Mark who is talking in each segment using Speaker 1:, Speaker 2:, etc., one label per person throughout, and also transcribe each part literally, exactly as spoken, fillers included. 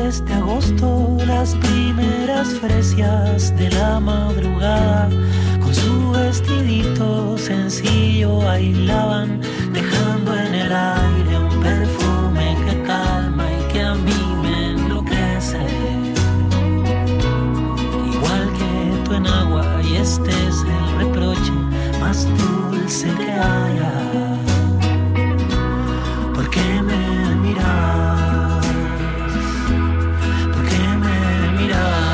Speaker 1: mes de agosto, las primeras fresias de la madrugada, con su vestidito sencillo bailaban, dejando en el aire un perfume que calma y que a mí me enloquece. Igual que tú en agua, y este es el reproche más dulce que haya. ¿Por qué me miras? ¿Por qué me miras?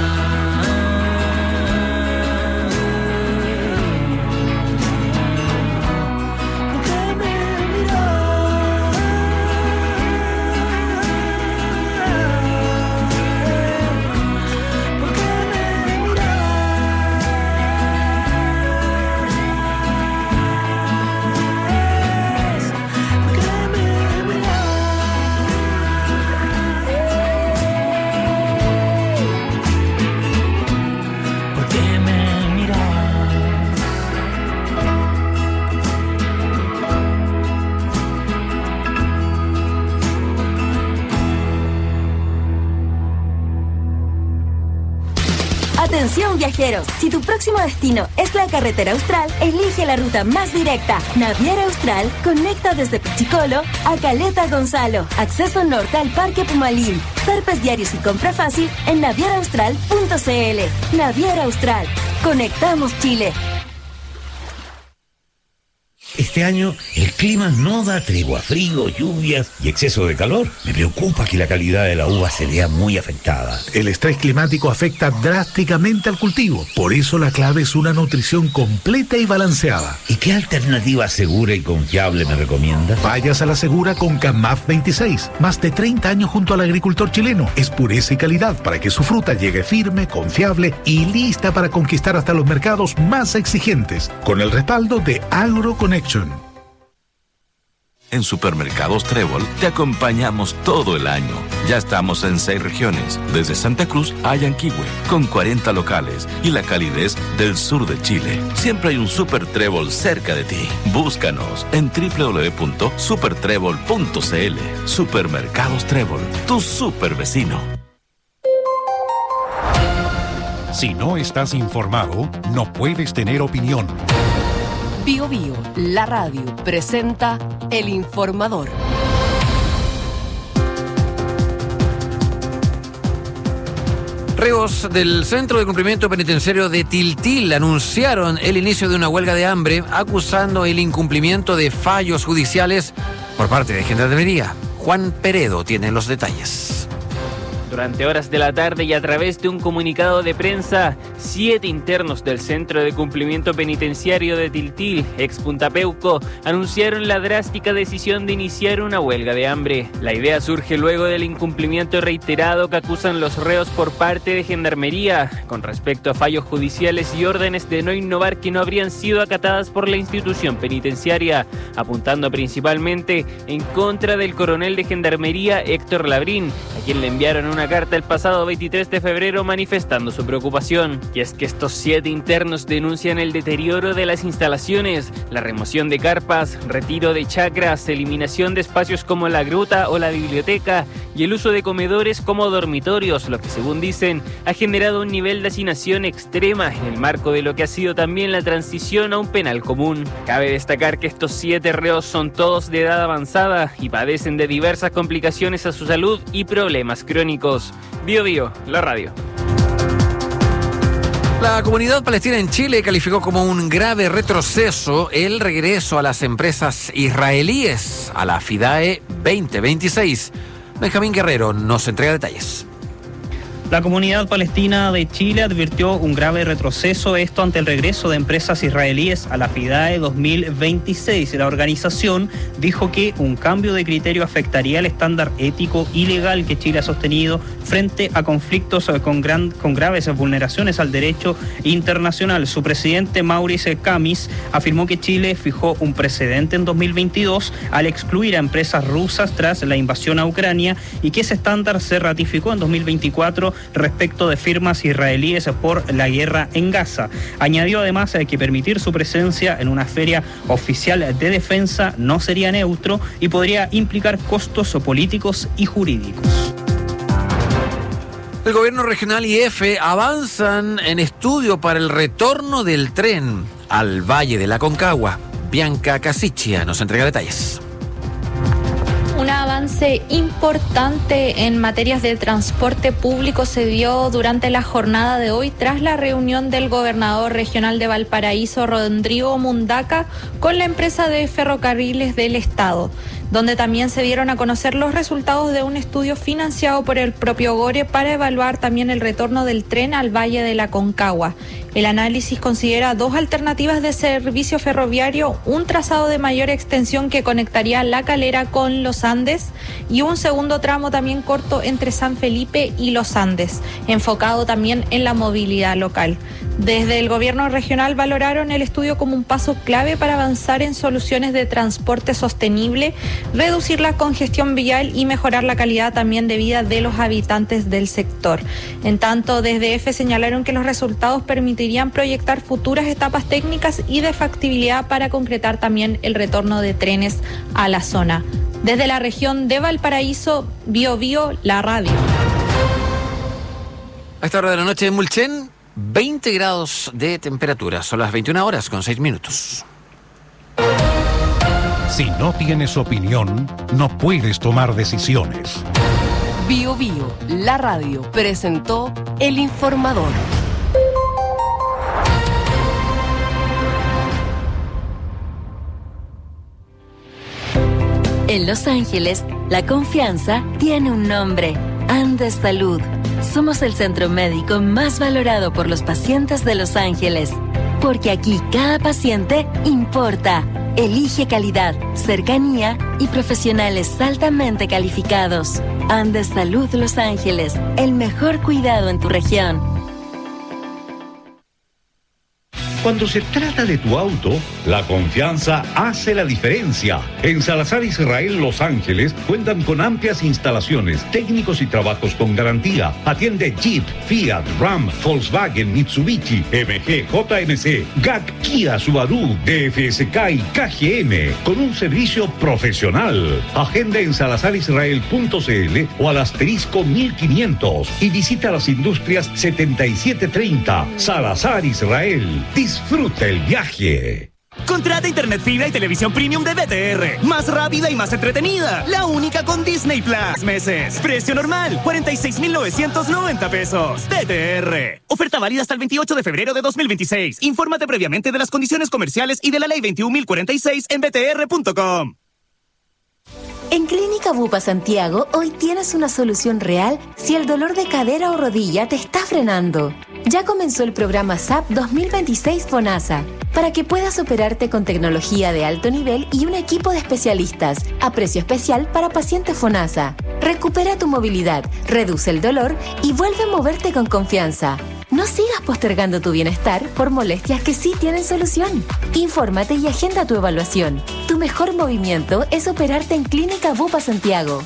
Speaker 2: Atención viajeros, si tu próximo destino es la carretera austral, elige la ruta más directa. Naviera Austral conecta desde Pichicolo a Caleta Gonzalo. Acceso norte al Parque Pumalín. Zarpes diarios y compra fácil en naviera austral punto c l. Naviera Austral. Conectamos Chile.
Speaker 3: Este año el clima no da tregua, frío, lluvias y exceso de calor. Me preocupa que la calidad de la uva se vea muy afectada.
Speaker 4: El estrés climático afecta drásticamente al cultivo. Por eso la clave es una nutrición completa y balanceada.
Speaker 3: ¿Y qué alternativa segura y confiable me recomienda?
Speaker 4: Vayas a la segura con Camaf veintiséis. Más de treinta años junto al agricultor chileno. Es pureza y calidad para que su fruta llegue firme, confiable y lista para conquistar hasta los mercados más exigentes. Con el respaldo de AgroConnect.
Speaker 5: En Supermercados Trébol te acompañamos todo el año. Ya estamos en seis regiones, desde Santa Cruz a Yanquihue, con cuarenta locales y la calidez del sur de Chile. Siempre hay un Super Trébol cerca de ti. Búscanos en doble u doble u doble u punto super trébol punto c l. Supermercados Trébol, tu super vecino.
Speaker 6: Si no estás informado, no puedes tener opinión.
Speaker 7: Bio Bio, la radio, presenta El Informador.
Speaker 8: Reos del Centro de Cumplimiento Penitenciario de Tiltil anunciaron el inicio de una huelga de hambre acusando el incumplimiento de fallos judiciales por parte de Gendarmería. Juan Peredo tiene los detalles.
Speaker 9: Durante horas de la tarde y a través de un comunicado de prensa, siete internos del Centro de Cumplimiento Penitenciario de Tiltil, ex Punta Peuco, anunciaron la drástica decisión de iniciar una huelga de hambre. La idea surge luego del incumplimiento reiterado que acusan los reos por parte de Gendarmería, con respecto a fallos judiciales y órdenes de no innovar que no habrían sido acatadas por la institución penitenciaria, apuntando principalmente en contra del coronel de Gendarmería, Héctor Labrín, a quien le enviaron una carta el pasado veintitrés de febrero manifestando su preocupación. Y es que estos siete internos denuncian el deterioro de las instalaciones, la remoción de carpas, retiro de chacras, eliminación de espacios como la gruta o la biblioteca y el uso de comedores como dormitorios, lo que según dicen ha generado un nivel de hacinación extrema en el marco de lo que ha sido también la transición a un penal común. Cabe destacar que estos siete reos son todos de edad avanzada y padecen de diversas complicaciones a su salud y problemas crónicos. Bio Bio, la radio.
Speaker 8: La comunidad palestina en Chile calificó como un grave retroceso el regreso a las empresas israelíes a la FIDAE veinte veintiséis. Benjamín Guerrero nos entrega detalles.
Speaker 10: La comunidad palestina de Chile advirtió un grave retroceso, esto ante el regreso de empresas israelíes a la FIDAE dos mil veintiséis. La organización dijo que un cambio de criterio afectaría el estándar ético y legal que Chile ha sostenido frente a conflictos con, gran, con graves vulneraciones al derecho internacional. Su presidente, Maurice Kamis, afirmó que Chile fijó un precedente en dos mil veintidós al excluir a empresas rusas tras la invasión a Ucrania y que ese estándar se ratificó en dos mil veinticuatro respecto de firmas israelíes por la guerra en Gaza. Añadió además que permitir su presencia en una feria oficial de defensa no sería neutro y podría implicar costos políticos y jurídicos.
Speaker 8: El gobierno regional y EFE avanzan en estudio para el retorno del tren al Valle de la Concagua. Bianca Casiccia nos entrega detalles.
Speaker 11: Un avance importante en materias de transporte público se dio durante la jornada de hoy tras la reunión del gobernador regional de Valparaíso, Rodrigo Mundaca, con la empresa de ferrocarriles del Estado, donde también se dieron a conocer los resultados de un estudio financiado por el propio Gore para evaluar también el retorno del tren al Valle de la Concagua. El análisis considera dos alternativas de servicio ferroviario, un trazado de mayor extensión que conectaría La Calera con Los Andes y un segundo tramo también corto entre San Felipe y Los Andes, enfocado también en la movilidad local. Desde el gobierno regional valoraron el estudio como un paso clave para avanzar en soluciones de transporte sostenible, reducir la congestión vial y mejorar la calidad también de vida de los habitantes del sector. En tanto, desde EFE señalaron que los resultados permitirían proyectar futuras etapas técnicas y de factibilidad para concretar también el retorno de trenes a la zona. Desde la región de Valparaíso, Bio Bio, la radio.
Speaker 8: A esta hora de la noche en Mulchen, veinte grados de temperatura. Son las veintiuna horas con seis minutos.
Speaker 6: Si no tienes opinión, no puedes tomar decisiones.
Speaker 7: Bio Bio, la radio, presentó El Informador.
Speaker 2: En Los Ángeles, la confianza tiene un nombre: Andes Salud. Somos el centro médico más valorado por los pacientes de Los Ángeles, porque aquí cada paciente importa. Elige calidad, cercanía y profesionales altamente calificados. Andes Salud Los Ángeles, el mejor cuidado en tu región.
Speaker 3: Cuando se trata de tu auto, la confianza hace la diferencia. En Salazar Israel Los Ángeles cuentan con amplias instalaciones, técnicos y trabajos con garantía. Atiende Jeep, Fiat, Ram, Volkswagen, Mitsubishi, M G, J M C, G A C, Kia, Subaru, D F S K y K G M con un servicio profesional. Agenda en salazar israel punto c l o al asterisco mil quinientos y visita las industrias setenta y siete treinta. Salazar Israel. Disfruta el viaje.
Speaker 12: Contrata internet fibra y televisión premium de B T R. Más rápida y más entretenida. La única con Disney Plus. Meses. Precio normal, cuarenta y seis mil novecientos noventa pesos. B T R. Oferta válida hasta el veintiocho de febrero de dos mil veintiséis. Infórmate previamente de las condiciones comerciales y de la ley veintiún mil cuarenta y seis en b t r punto com.
Speaker 13: En Clínica Bupa Santiago, hoy tienes una solución real si el dolor de cadera o rodilla te está frenando. Ya comenzó el programa S A P dos mil veintiséis FONASA, para que puedas operarte con tecnología de alto nivel y un equipo de especialistas, a precio especial para pacientes FONASA. Recupera tu movilidad, reduce el dolor y vuelve a moverte con confianza. No sigas postergando tu bienestar por molestias que sí tienen solución. Infórmate y agenda tu evaluación. Tu mejor movimiento es operarte en Clínica Bupa Santiago.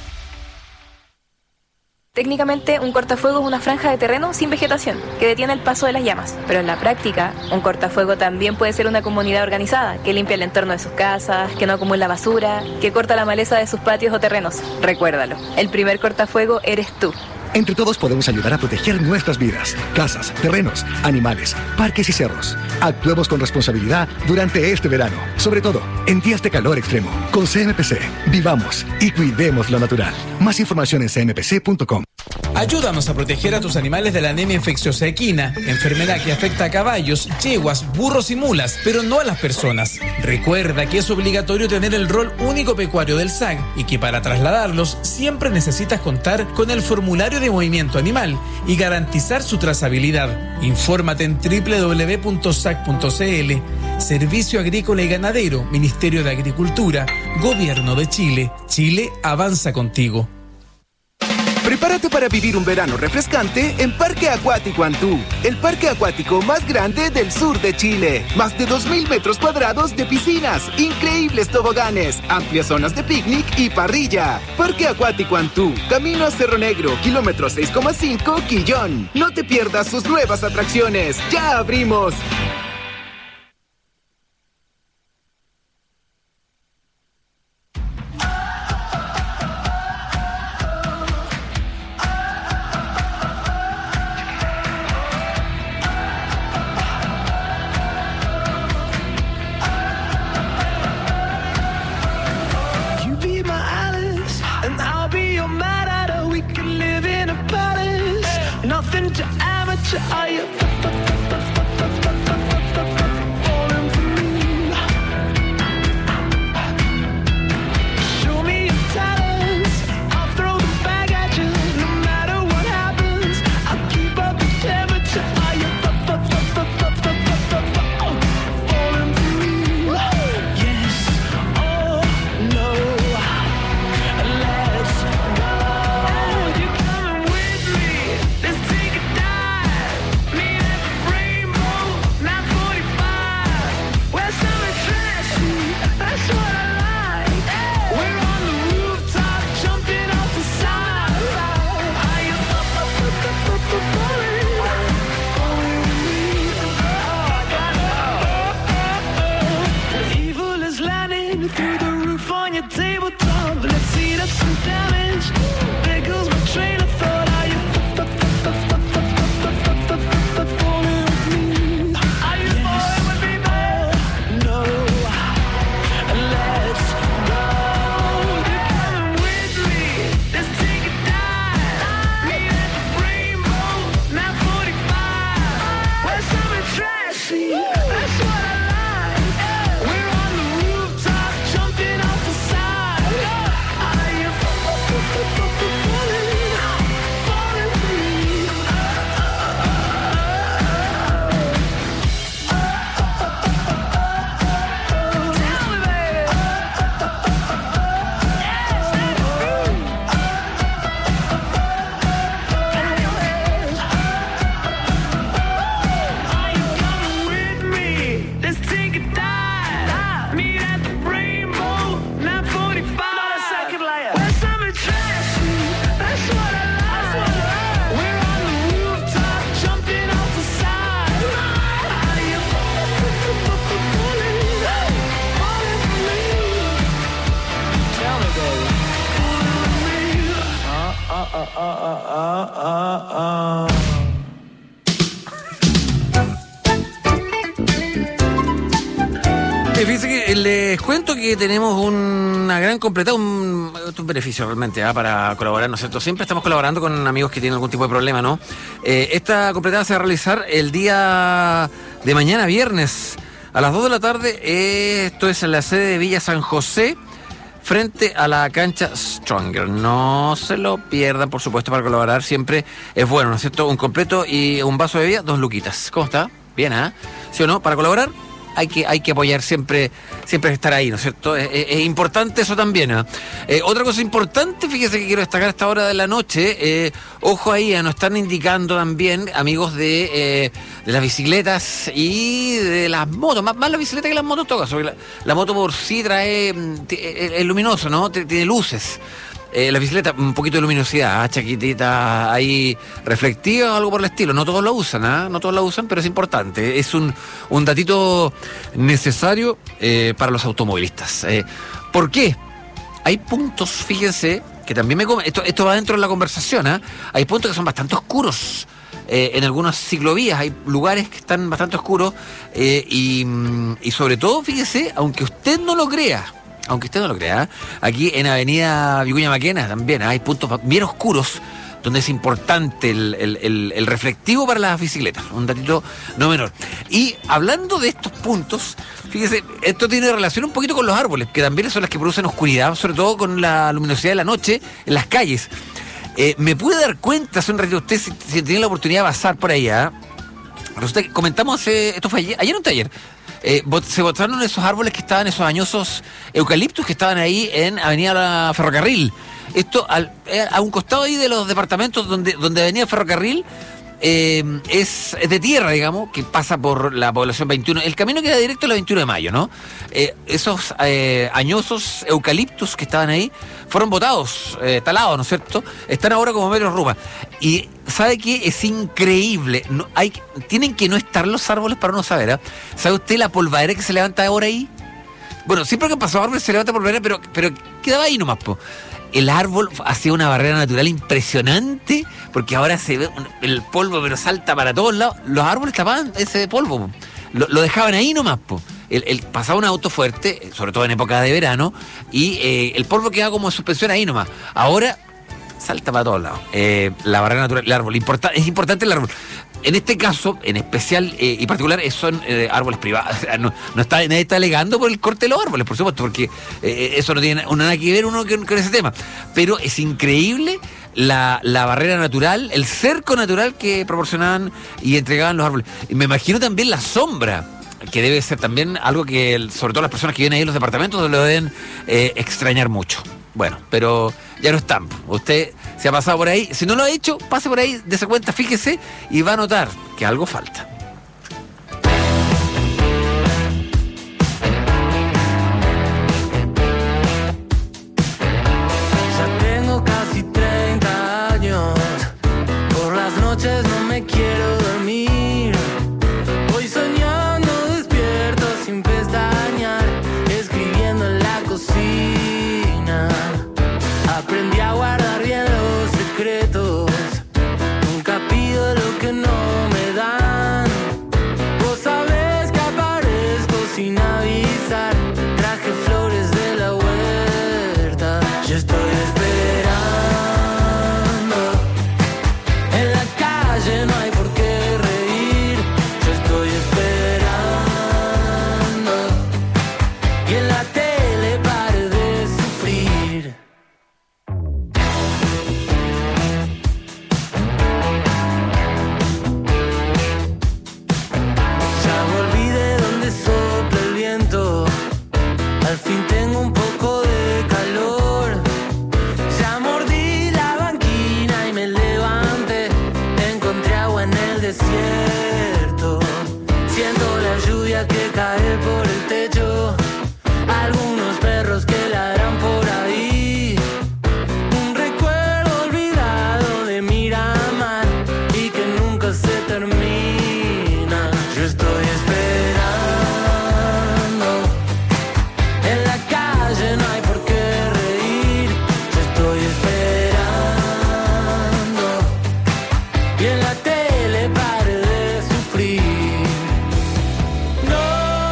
Speaker 14: Técnicamente, un cortafuego es una franja de terreno sin vegetación, que detiene el paso de las llamas. Pero en la práctica, un cortafuego también puede ser una comunidad organizada, que limpia el entorno de sus casas, que no acumula basura, que corta la maleza de sus patios o terrenos. Recuérdalo, el primer cortafuego eres tú.
Speaker 15: Entre todos podemos ayudar a proteger nuestras vidas, casas, terrenos, animales, parques y cerros. Actuemos con responsabilidad durante este verano, sobre todo en días de calor extremo. Con C M P C, vivamos y cuidemos lo natural. Más información en c m p c punto com.
Speaker 16: Ayúdanos a proteger a tus animales de la anemia infecciosa equina, enfermedad que afecta a caballos, yeguas, burros y mulas, pero no a las personas. Recuerda que es obligatorio tener el rol único pecuario del S A C y que para trasladarlos siempre necesitas contar con el formulario de movimiento animal y garantizar su trazabilidad. Infórmate en doble u doble u doble u punto s a c punto c l. Servicio Agrícola y Ganadero, Ministerio de Agricultura, Gobierno de Chile. Chile avanza contigo.
Speaker 17: Prepárate para vivir un verano refrescante en Parque Acuático Antú, el parque acuático más grande del sur de Chile. Más de dos mil metros cuadrados de piscinas, increíbles toboganes, amplias zonas de picnic y parrilla. Parque Acuático Antú, camino a Cerro Negro, kilómetro seis coma cinco, Quillón. No te pierdas sus nuevas atracciones. ¡Ya abrimos!
Speaker 1: temperature? Are you falling for me? Show me your talents, I'll throw the bag at you. No matter what happens, I'll keep up the temperature. Are you falling for me? Yes, oh no, let's go. You coming with me? Let's take a dive. Meet at the Rainbow nine forty-five. Wear something trashy, that's what I like. We're on the rooftop, jumping off the side. Are you falling, falling with me? The evil is landing through the roof on your tabletop. Let's see that's some damage. There goes my train of thought. Are you falling with me? Are you falling with me, man? No, let's go. You're coming with me. Let's take a dive. Meet at the Rainbow nine forty-five. Wear something trashy, that's what I like. We're on the rooftop, jumping off the side. Are you falling, falling for me? Tell me, baby. Are you coming with me? Let's take a dive. Meet at the Rainbow nine forty-five. Wear something trashy, that's what I like. We're on the rooftop, jumping off the side. Are you falling, falling for me? Tell me, baby. Falling for me? Uh, uh, uh, uh, uh, uh, uh, uh.
Speaker 8: Eh, Fíjense que les cuento que tenemos una gran completada, un, un beneficio realmente ¿ah? Para colaborar, ¿no es cierto? Siempre estamos colaborando con amigos que tienen algún tipo de problema, ¿no? Eh, esta completada se va a realizar el día de mañana, viernes, a las dos de la tarde. Eh, esto es en la sede de Villa San José, frente a la cancha Stronger. No se lo pierdan, por supuesto, para colaborar siempre es bueno, ¿no es cierto? Un completo y un vaso de bebida, dos luquitas. ¿Cómo está? Bien, ¿ah? ¿Sí o no? Para colaborar hay que, hay que apoyar siempre, siempre estar ahí, ¿no es cierto? Es, es, es importante eso también, ¿eh? Eh, otra cosa importante, fíjese que quiero destacar a esta hora de la noche, eh, ojo ahí, ¿eh? Nos están indicando también, amigos de, eh, de las bicicletas y de las motos, más, más la bicicleta que las motos, en todo caso, la, la moto por sí trae, es, es luminoso, ¿no? Tiene luces. Eh, la bicicleta, un poquito de luminosidad, ¿eh? Chaquitita ahí reflectiva o algo por el estilo. No todos la usan, ¿eh? No todos la usan, pero es importante. Es un, un datito necesario eh, para los automovilistas. Eh, ¿Por qué? Hay puntos, fíjense, que también me come, esto, esto va dentro de la conversación, ¿eh? Hay puntos que son bastante oscuros. Eh, en algunas ciclovías hay lugares que están bastante oscuros eh, y, y sobre todo, fíjese, aunque usted no lo crea, aunque usted no lo crea, aquí en Avenida Vicuña Maquena también hay puntos bien oscuros donde es importante el, el, el, el reflectivo para las bicicletas, un datito no menor. Y hablando de estos puntos, fíjese, esto tiene relación un poquito con los árboles, que también son las que producen oscuridad, sobre todo con la luminosidad de la noche en las calles. Eh, me pude dar cuenta hace un ratito, usted si, si tenía la oportunidad de pasar por allá, resulta que comentamos, eh, esto fue ayer, ayer o anteayer, Eh, se botaron esos árboles que estaban, esos añosos eucaliptus que estaban ahí en Avenida Ferrocarril. Esto al, a un costado ahí de los departamentos donde, donde Avenida Ferrocarril eh, es, es de tierra, digamos, que pasa por la población veintiuno. El camino queda directo a la veintiuno de mayo, ¿no? Eh, esos eh, añosos eucaliptus que estaban ahí fueron botados, eh, talados, ¿no es cierto? Están ahora como metros ruma. Y ¿sabe qué? Es increíble. No, hay, tienen que no estar los árboles para no saber, ¿eh? ¿Sabe usted la polvadera que se levanta ahora ahí? Bueno, siempre que han pasado árboles se levanta polvadera, pero, pero quedaba ahí nomás, po. El árbol hacía una barrera natural impresionante, porque ahora se ve el polvo, pero salta para todos lados. Los árboles tapaban ese polvo, po. Lo, lo dejaban ahí nomás, po. El, el, pasaba un auto fuerte, sobre todo en época de verano, y eh, el polvo quedaba como en suspensión ahí nomás. Ahora salta para todos lados. Eh, la barrera natural, el árbol, importa, es importante el árbol. en este caso, en especial eh, y particular, eh, son eh, árboles privados. No, no está, nadie está alegando por el corte de los árboles, por supuesto, porque eh, eso no tiene nada que ver uno con, con ese tema. Pero es increíble la, la barrera natural, el cerco natural que proporcionaban y entregaban los árboles. Y me imagino también la sombra, que debe ser también algo que, sobre todo las personas que viven ahí en los departamentos, lo deben eh, extrañar mucho. Bueno, pero ya no están. Usted se ha pasado por ahí. Si no lo ha hecho, pase por ahí, dése cuenta, fíjese y va a notar que algo falta.
Speaker 18: Ya tengo casi treinta años. Por las noches no me quiero dormir. Voy soñando despierto sin pestañear, escribiendo en la cocina. Aprendí a guardar bien los secretos. Nunca pido lo que no me dan. Vos sabés que aparezco sin avisar. Traje flores de la huerta. Yo estoy esperando. En la calle no hay por qué reír. Yo estoy esperando. Y en la tele pare de sufrir. Ya volví de donde sopla el viento. Al fin tengo un poco de calor. Ya mordí la banquina y me levanté. Encontré agua en el desierto. Siento la lluvia que cae por el techo. Algunos perros que ladran por ahí. Un recuerdo olvidado de Miramar y que nunca se termina. Yo estoy esperando. En la calle no hay por qué reír. Yo estoy esperando. Y en la tele pare de sufrir. No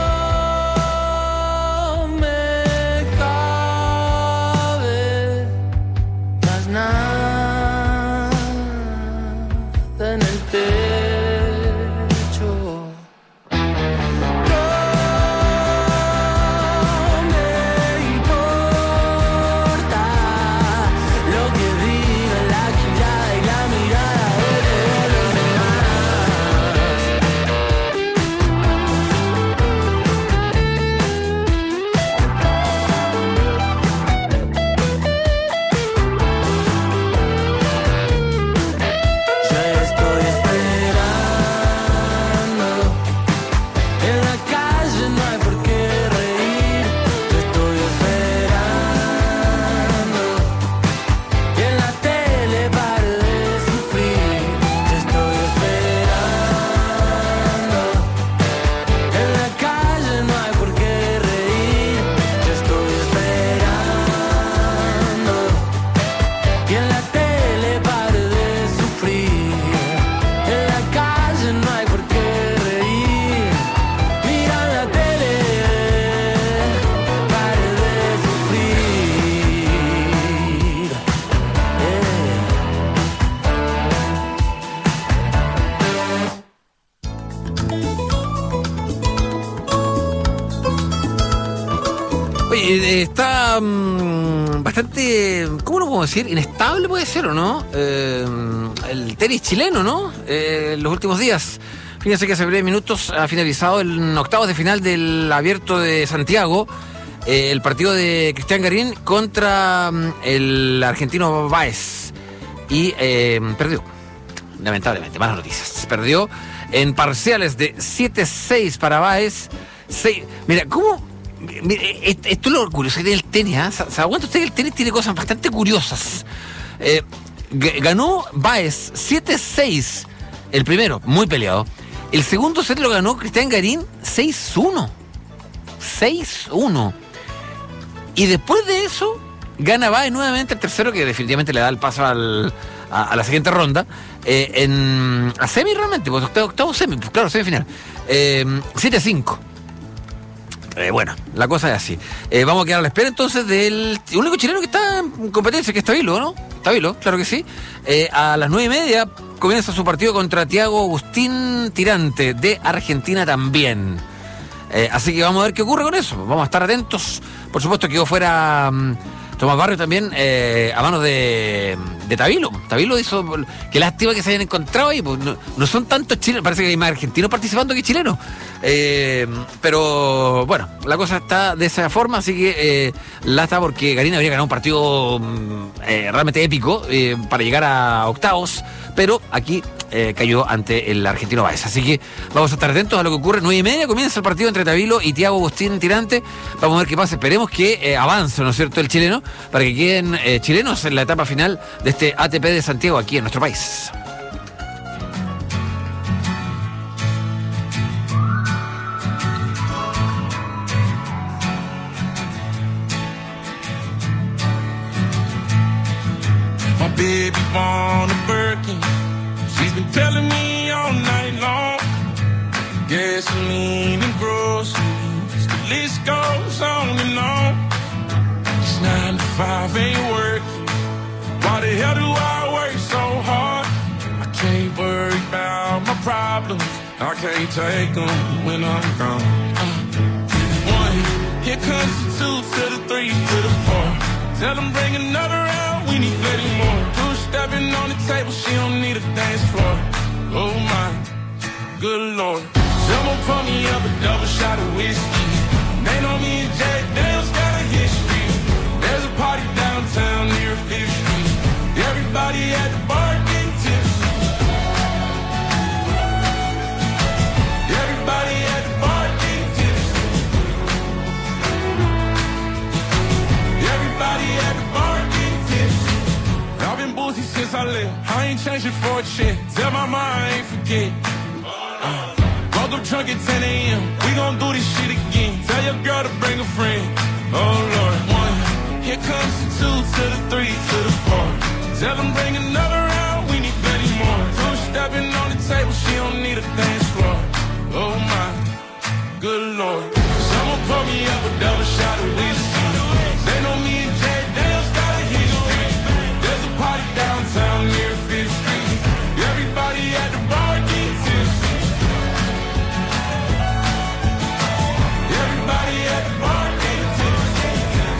Speaker 18: me cabe más nada en el techo. No me importa lo que diga la girada y la mirada de los Yo estoy esperando. En la calle no hay por qué reír. Yo estoy esperando. Y en la tele pare de sufrir. Yo estoy esperando. En la calle no hay por qué reír. Yo estoy esperando. Y en la tele pare de sufrir. En la calle no hay por qué reír. Mira la tele, pare de sufrir.
Speaker 8: Oye, eh, está mm, bastante, ¿cómo lo puedo decir? Inestable puede ser, ¿o no? Eh, el tenis chileno, ¿no? Eh, en los últimos días. Fíjense que hace breves minutos ha finalizado el octavos de final del Abierto de Santiago. Eh, el partido de Cristian Garín contra mm, el argentino Báez. Y eh, perdió. Lamentablemente, malas noticias. Perdió en parciales de siete seis para Báez. seis. Mira, ¿cómo? Mire, esto es lo curioso que tiene el tenis, ¿eh? ¿Se da cuenta usted que el tenis tiene cosas bastante curiosas? Eh, g- ganó Báez siete seis, el primero, muy peleado. El segundo set lo ganó Cristian Garín seis uno. seis uno. Y después de eso, gana Báez nuevamente el tercero, que definitivamente le da el paso al, a, a la siguiente ronda. Eh, en, a semi realmente, pues octavo, octavo semi, pues claro, semifinal. Eh, siete cinco. Eh, bueno, la cosa es así. Eh, vamos a quedar a la espera entonces del único chileno que está en competencia, que es Tabilo, ¿no? Tabilo, claro que sí. Eh, a las nueve y media comienza su partido contra Thiago Agustín Tirante, de Argentina también. Eh, así que vamos a ver qué ocurre con eso. Vamos a estar atentos. Por supuesto quedó fuera um, Tomás Barrios también eh, a manos de, de Tabilo. Tabilo hizo... Qué lástima que se hayan encontrado ahí. Pues no, no son tantos chilenos. Parece que hay más argentinos participando que chilenos. Eh, pero bueno, la cosa está de esa forma. Así que eh, lástima porque Garín habría ganado un partido eh, realmente épico eh, para llegar a octavos. Pero aquí eh, cayó ante el argentino Báez. Así que vamos a estar atentos a lo que ocurre. Nueve y media comienza el partido entre Tabilo y Thiago Agustín Tirante. Vamos a ver qué pasa. Esperemos que eh, avance, ¿no es cierto?, el chileno, para que queden eh, chilenos en la etapa final de este A T P de Santiago aquí en nuestro país.
Speaker 19: My baby born a Birkin. She's been telling me all night long. Gasoline and groceries, the list goes on and on. It's nine to five, ain't working. Why the hell do I work so hard? I can't worry about my problems. I can't take them when I'm gone. Uh, one, here comes the two to the three to the four. Tell them bring another round, we need plenty more. Two stepping on the table, she don't need a dance floor. Oh my, good lord. Someone pour me up a double shot of whiskey. They know me and Jack Daniels got a history. There's a party downtown near Fifth Street. Everybody at the bar getting tipsy. Everybody at the bar getting tipsy. Everybody at the bar getting tipsy. I've been boozy since I left. I ain't changing for a check. Tell my mom I ain't forget. Uh, woke up drunk at ten a.m. We gon' do this shit again. Tell your girl to bring a friend. Oh Lord, one. Here comes the two to the three to the four. Tell them bring another round. We need plenty more. Two stepping on the table. She don't need a dance floor. Oh my, good lord. Someone pour me up a double shot of whiskey. They know me and Jack Daniels got a history. There's a party downtown near Fifth Street. Everybody at the bar getting tipsy. Everybody at the bar getting tipsy.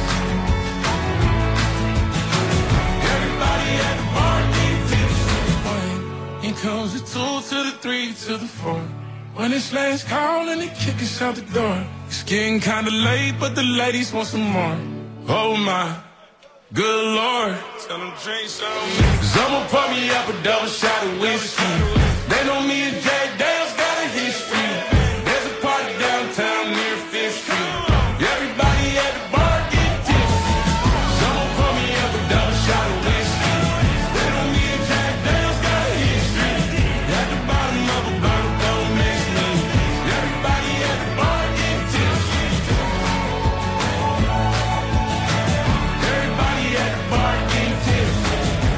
Speaker 19: Everybody at the bar getting tipsy. Here comes the two to the three to the four. When it's last call and they kick us out the door. It's getting kinda late, but the ladies want some more. Oh my, good lord. Tell them drink some. Someone pour me up a double shot of whiskey. They know me and Jack Daniels got a history. There's a party downtown near Fifth Street. Everybody at the bar getting tipsy. Someone pour me up a double shot of whiskey. They know me and Jack Daniels got a history. At the bottom of a bottle don't mix me. Everybody at the bar getting tipsy. Everybody at the bar getting tipsy.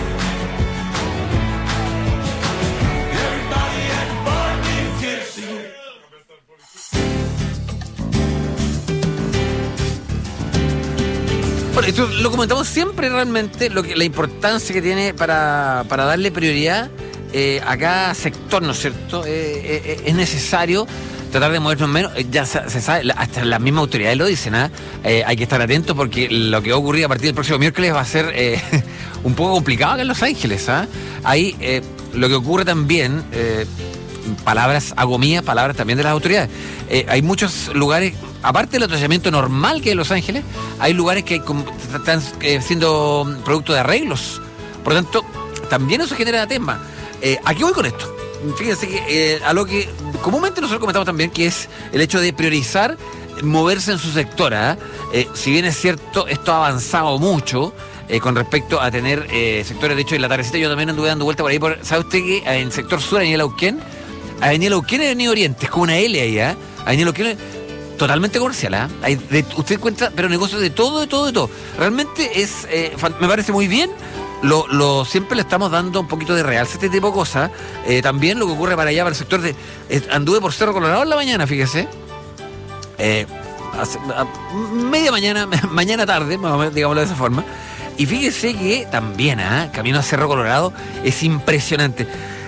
Speaker 19: Everybody at the bar getting tipsy.
Speaker 8: Bueno, esto lo comentamos siempre realmente, lo que, la importancia que tiene para, para darle prioridad eh, a cada sector, ¿no es cierto? Eh, eh, es necesario tratar de movernos menos. Eh, ya se, se sabe, hasta las mismas autoridades lo dicen, ¿ah? Eh, hay que estar atentos porque lo que va a ocurrir a partir del próximo miércoles va a ser eh, un poco complicado acá en Los Ángeles, ¿ah? Ahí eh, lo que ocurre también, eh, palabras hago mías, palabras también de las autoridades. Eh, hay muchos lugares, aparte del atropellamiento normal que hay en Los Ángeles, hay lugares que hay, como, están eh, siendo producto de arreglos. Por lo tanto, también eso genera tema. Eh, ¿A qué voy con esto? Fíjense que eh, a lo que comúnmente nosotros comentamos también, que es el hecho de priorizar moverse en su sector, ¿eh? Eh, si bien es cierto, esto ha avanzado mucho eh, con respecto a tener eh, sectores. De hecho, en la tardecita yo también anduve dando vuelta por ahí. Por, ¿sabe usted que en el sector sur, Avenida Lauquén, Avenida Lauquén y Avenida Oriente, es como una L ahí, ¿eh? Avenida Lauquén totalmente comercial, ¿eh? Hay de, usted encuentra, pero negocios de todo, de todo, de todo. Realmente es, eh, me parece muy bien. Lo, lo, siempre le estamos dando un poquito de realce a este tipo de cosas. Eh, también lo que ocurre para allá, para el sector de... Eh, anduve por Cerro Colorado en la mañana, fíjese. Eh, hace, a, media mañana, mañana tarde, más o menos, digámoslo de esa forma. Y fíjese que también, ¿eh? Camino a Cerro Colorado es impresionante.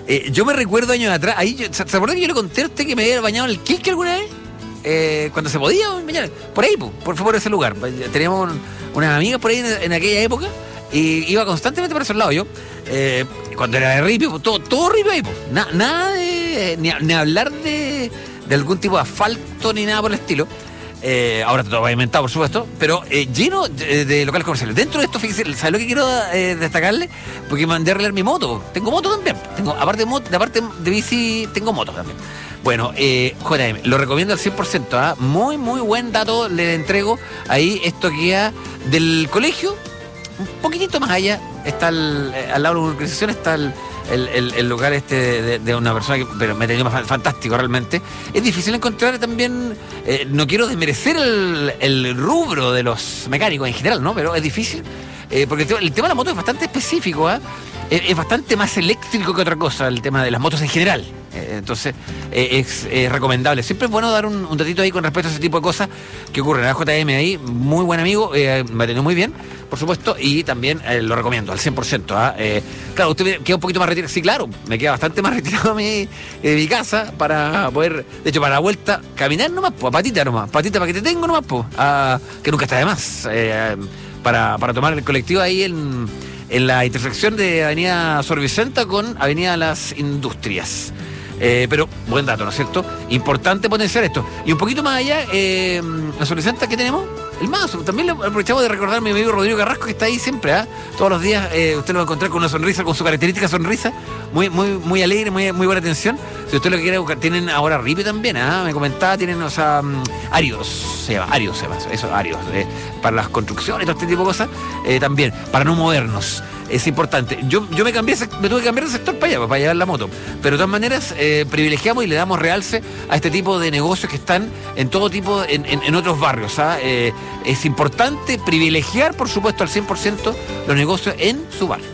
Speaker 8: Eh, yo me recuerdo años atrás, ahí yo, ¿se acuerdan que yo le conté a usted que me había bañado en el Quilque alguna vez? Eh, cuando se podía bañar, por ahí, por, por ese lugar. Teníamos un, unas amigas por ahí en, en aquella época y iba constantemente por esos lados yo. Eh, cuando era de ripio, todo, todo ripio ahí, Na, nada de, ni, ni hablar de, de algún tipo de asfalto ni nada por el estilo. Eh, ahora todo pavimentado, por supuesto, pero eh, lleno de, de locales comerciales. Dentro de esto, fíjese, ¿sabes lo que quiero eh, destacarle? Porque mandé a arreglar mi moto. Tengo moto también. Tengo, aparte de, moto, aparte de bici, tengo moto también. Bueno, eh, J M, lo recomiendo al cien por ciento. ¿eh? Muy, muy buen dato le entrego. Ahí esto queda del colegio, un poquitito más allá, está el, eh, al lado de una organización está el, el, el, el local este de, de una persona que pero me ha tenido más fantástico realmente. Es difícil encontrar también, eh, no quiero desmerecer el, el rubro de los mecánicos en general, ¿no? Pero es difícil, eh, porque el tema, el tema de la moto es bastante específico, ¿eh? es, es bastante más eléctrico que otra cosa, el tema de las motos en general. Eh, entonces, eh, es, es recomendable. Siempre es bueno dar un, un datito ahí con respecto a ese tipo de cosas que ocurren. La J M ahí, muy buen amigo, eh, me atendió muy bien, por supuesto, y también eh, lo recomiendo al cien por ciento. ¿ah? Eh, claro, usted queda un poquito más retirado. Sí, claro, me queda bastante más retirado de mi, de mi casa para poder, de hecho, para la vuelta, caminar nomás, pues, a patita nomás, patita para que te tengo nomás, pues, a, que nunca está de más, eh, para, para tomar el colectivo ahí en, en la intersección de Avenida Sor Vicenta con Avenida Las Industrias. Eh, pero buen dato, ¿no es cierto? Importante potenciar esto. Y un poquito más allá, eh, la Sor Vicenta que tenemos, el Mazo. También aprovechamos de recordar a mi amigo Rodrigo Carrasco, que está ahí siempre, ¿eh? Todos los días eh, usted lo va a encontrar con una sonrisa, con su característica sonrisa, muy muy muy alegre, muy, muy buena atención. Si usted lo que quiere buscar, tienen ahora ripio también, ¿eh? Me comentaba, tienen, o sea, um, Arios, se llama, Arios se llama, eso, Arios, eh, para las construcciones, todo este tipo de cosas, eh, también, para no movernos. Es importante. Yo, yo me cambié, me tuve que cambiar de sector para allá, para llevar la moto. Pero de todas maneras, eh, privilegiamos y le damos realce a este tipo de negocios que están en todo tipo, en, en, en otros barrios. ¿ah? Eh, es importante privilegiar, por supuesto, al cien por ciento los negocios en su barrio.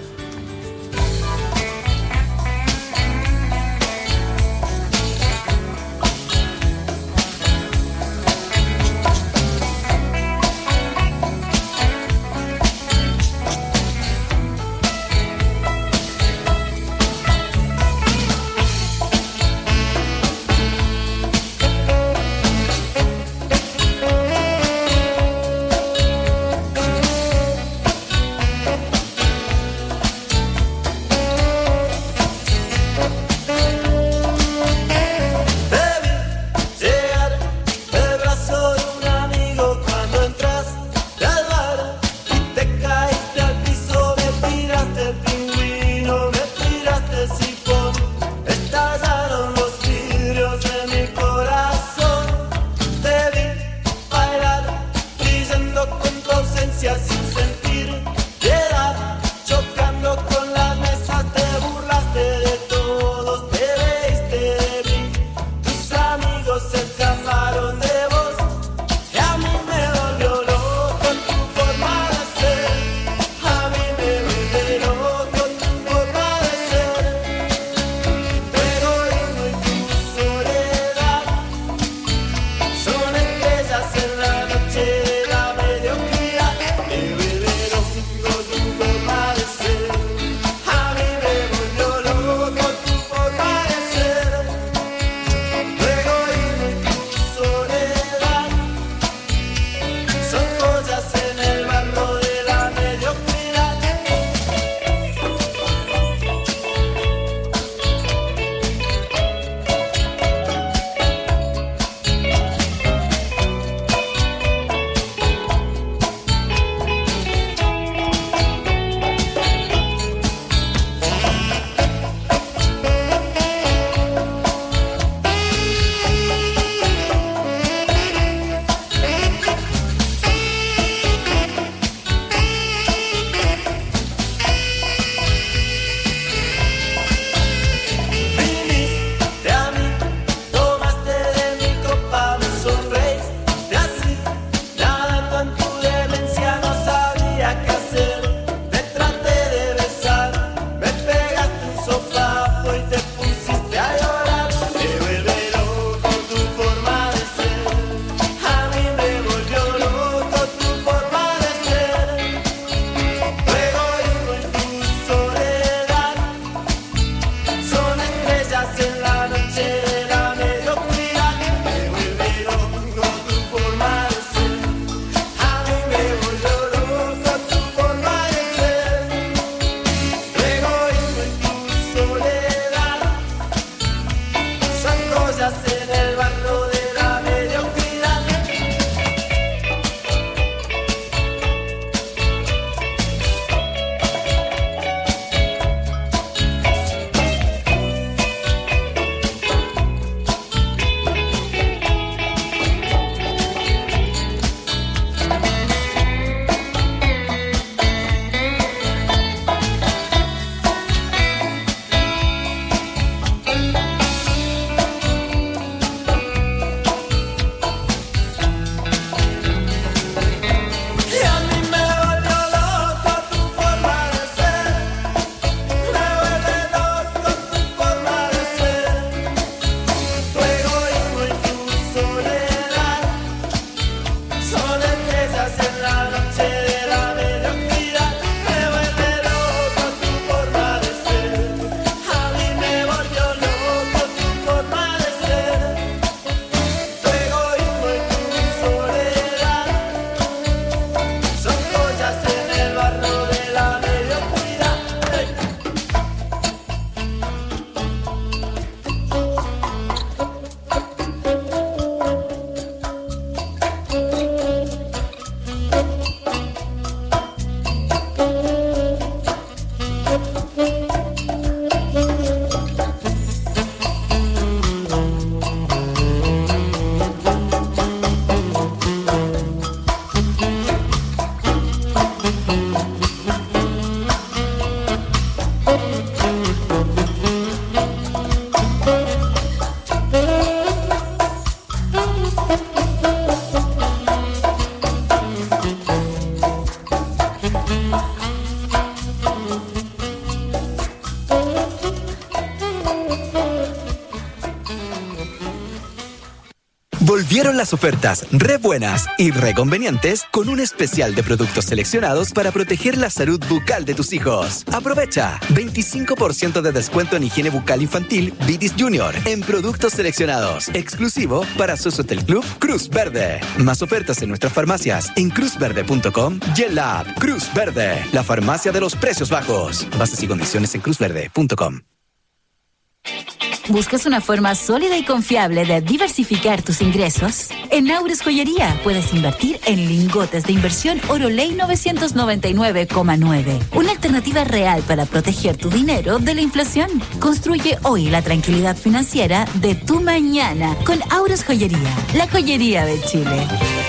Speaker 20: Volvieron las ofertas re buenas y re convenientes con un especial de productos seleccionados para proteger la salud bucal de tus hijos. Aprovecha veinticinco por ciento de descuento en higiene bucal infantil Vitis Junior en productos seleccionados, exclusivo para socios del Club Cruz Verde. Más ofertas en nuestras farmacias en cruz verde punto com y en la app Cruz Verde, la farmacia de los precios bajos. Bases y condiciones en cruz verde punto com.
Speaker 21: ¿Buscas una forma sólida y confiable de diversificar tus ingresos? En Aures Joyería puedes invertir en lingotes de inversión Oroley novecientos noventa y nueve coma nueve. Una alternativa real para proteger tu dinero de la inflación. Construye hoy la tranquilidad financiera de tu mañana con Aures Joyería, la joyería de Chile.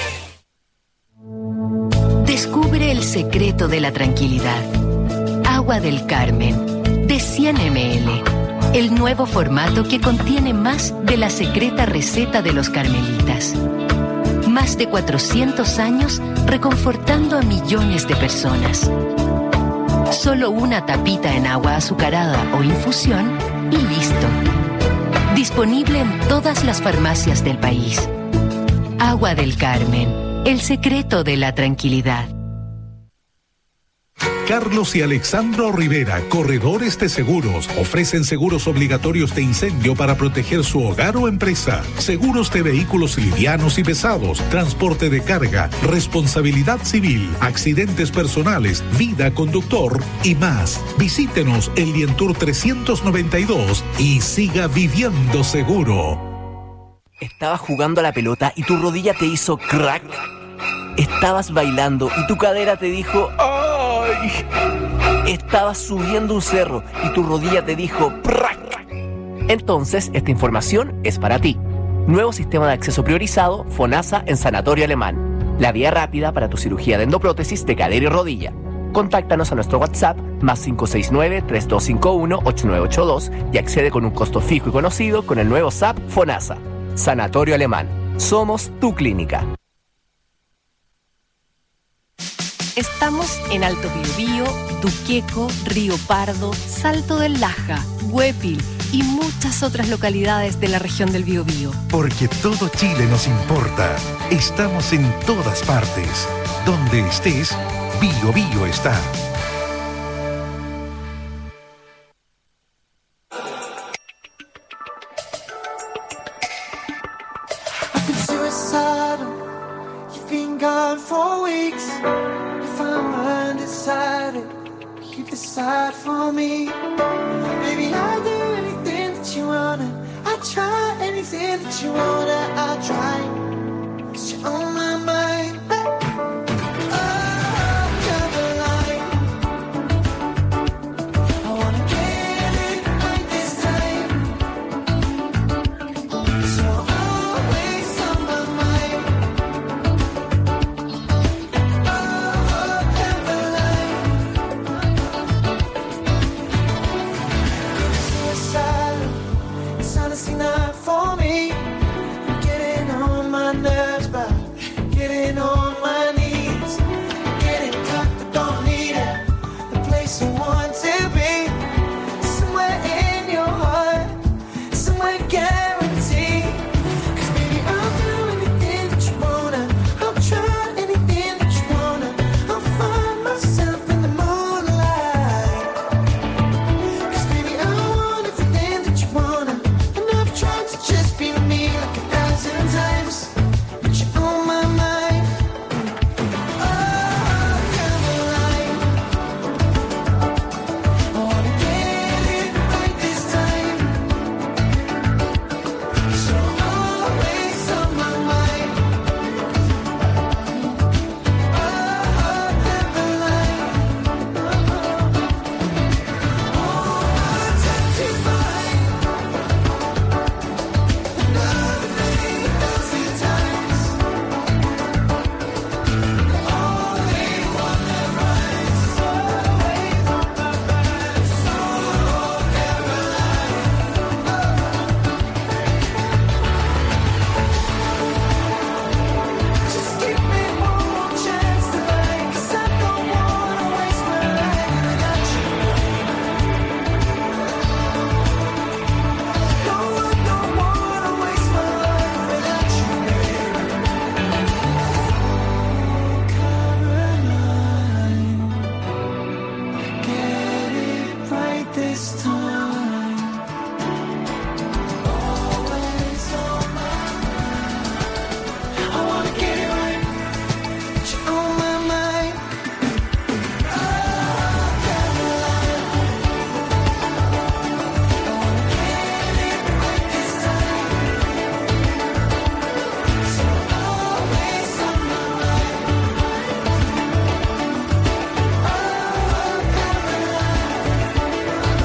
Speaker 22: Descubre el secreto de la tranquilidad. Agua del Carmen, de cien mililitros. El nuevo formato que contiene más de la secreta receta de los carmelitas. Más de cuatrocientos años reconfortando a millones de personas. Solo una tapita en agua azucarada o infusión y listo. Disponible en todas las farmacias del país. Agua del Carmen, el secreto de la tranquilidad.
Speaker 4: Carlos y Alexandro Rivera, corredores de seguros, ofrecen seguros obligatorios de incendio para proteger su hogar o empresa, seguros de vehículos livianos y pesados, transporte de carga, responsabilidad civil, accidentes personales, vida conductor y más. Visítenos en Lientour trescientos noventa y dos y siga viviendo seguro.
Speaker 23: Estabas jugando a la pelota y tu rodilla te hizo crack. Estabas bailando y tu cadera te dijo ¡ay! Estabas subiendo un cerro y tu rodilla te dijo ¡prac! Entonces, esta información es para ti. Nuevo sistema de acceso priorizado FONASA en Sanatorio Alemán. La vía rápida para tu cirugía de endoprótesis de cadera y rodilla. Contáctanos a nuestro WhatsApp más cinco seis nueve, tres dos cinco uno, ocho nueve ocho dos y accede con un costo fijo y conocido con el nuevo S A P FONASA. Sanatorio Alemán. Somos tu clínica.
Speaker 7: Estamos en Alto Biobío, Duqueco, Río Pardo, Salto del Laja, Huépil y muchas otras localidades de la región del Biobío.
Speaker 4: Porque todo Chile nos importa. Estamos en todas partes. Donde estés, Biobío está.
Speaker 18: Decide for me, baby. I'll do anything that you wanna. I'll try anything that you wanna. I'll try, 'cause you're on my mind. Oh, Caroline, I wanna get it right this time, 'cause you're always on my mind. Oh, Caroline. It's honestly not for me. I'm getting on my nerves, but getting on my knees. Getting caught but don't need it. The place I want to be. Somewhere in your heart. Somewhere guaranteed. 'Cause baby, I'll do anything that you wanna. I'll try anything that you wanna. I'll find myself in the moonlight. 'Cause baby, I want everything that you wanna. And I've tried to just be me like a thousand times, but you're on my mind. Oh, Caroline, I this time. Always on my mind. I wanna get it right, but you're on my mind. Oh, Caroline, I wanna get it right this time. So always on my mind. Oh, Caroline.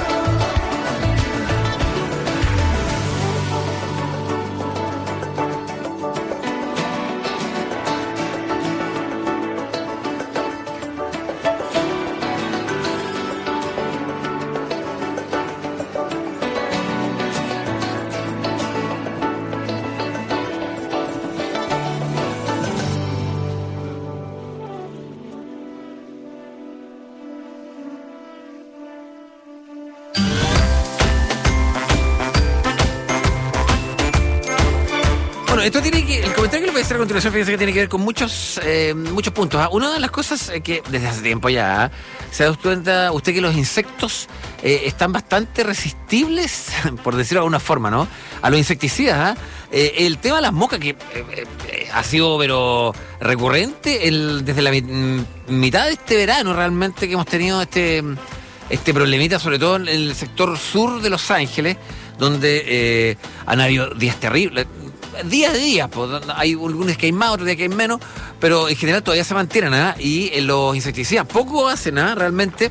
Speaker 8: Bueno, esto tiene que, el comentario que le voy a hacer a continuación, fíjense que tiene que ver con muchos eh, muchos puntos. ¿ah? Una de las cosas eh, que desde hace tiempo ya ¿ah? se ha dado cuenta usted que los insectos eh, están bastante resistibles, por decirlo de alguna forma, ¿no? A los insecticidas. ¿ah? Eh, el tema de las moscas, que eh, eh, ha sido pero recurrente el, desde la mi- mitad de este verano realmente que hemos tenido este, este problemita, sobre todo en el sector sur de Los Ángeles, donde eh, han habido días terribles. Día a día, pues, hay algunos que hay más, otros días que hay menos, pero en general todavía se mantienen, ¿ah? Y eh, los insecticidas poco hacen, ¿ah? Realmente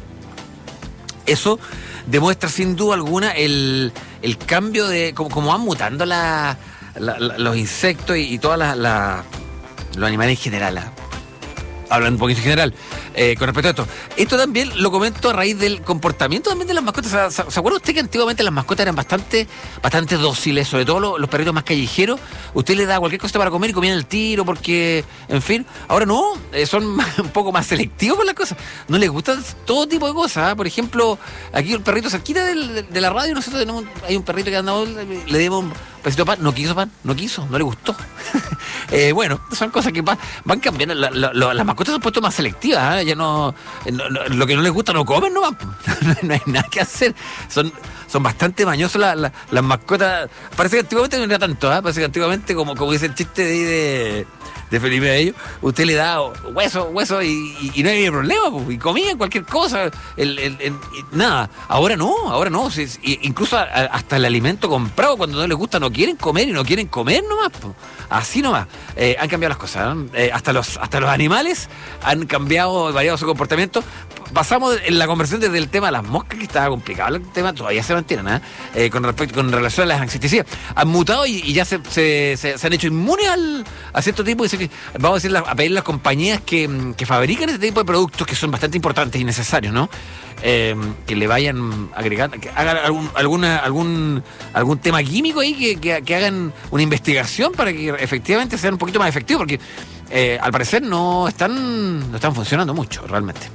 Speaker 8: eso demuestra sin duda alguna el, el cambio de cómo, cómo van mutando la, la- la- los insectos y, y todas las la- los animales en general, ¿ah? Hablando un poquito en general, eh, con respecto a esto. Esto también lo comento a raíz del comportamiento también de las mascotas. ¿Se, se, se acuerda usted que antiguamente las mascotas eran bastante, bastante dóciles, sobre todo los, los perritos más callejeros? Usted le da cualquier cosa para comer y comían el tiro porque, en fin, ahora no, eh, son un poco más selectivos con las cosas. No les gustan todo tipo de cosas. ¿eh? Por ejemplo, aquí el perrito cerquita del- de, de la radio, nosotros tenemos, hay un perrito que anda, le dimos un pedacito de pan, no quiso pan, no quiso, no le gustó. Eh, bueno, son cosas que va- van cambiando. La- la- la- las mascotas se han puesto más selectivas, ¿eh? Ya no, no- no- lo que no les gusta no comen, no van. No hay nada que hacer. Son, son bastante mañosos la- la- las mascotas. Parece que antiguamente no era tanto, ¿eh? Parece que antiguamente, como, como dice el chiste de, de, de Felipe Bello, usted le da hueso, hueso y, y- y no hay problema, pues, y comían cualquier cosa, el, el- el- y nada. Ahora no, ahora no. Si- si- incluso a- a- hasta el alimento comprado, cuando no les gusta, no quieren comer y no quieren comer nomás, pues. Así nomás. Eh, han cambiado las cosas, ¿no? Eh, hasta los hasta los animales han cambiado, variado su comportamiento. Pasamos en la conversación desde el tema de las moscas, que estaba complicado el tema, todavía se mantienen, ¿eh? Eh, con respecto con relación a las insecticidas. Han mutado y, y ya se, se, se- se han hecho inmunes al, a cierto tipo. Dice que vamos a, decir, la- a pedir a las compañías que, mm, que fabrican este tipo de productos, que son bastante importantes y necesarios, ¿no? Eh, que le vayan agregando, que hagan algún, alguna, algún, algún tema químico ahí, que, que, que hagan una investigación para que efectivamente sean un poquito más efectivos, porque eh, al parecer no están, no están funcionando mucho realmente.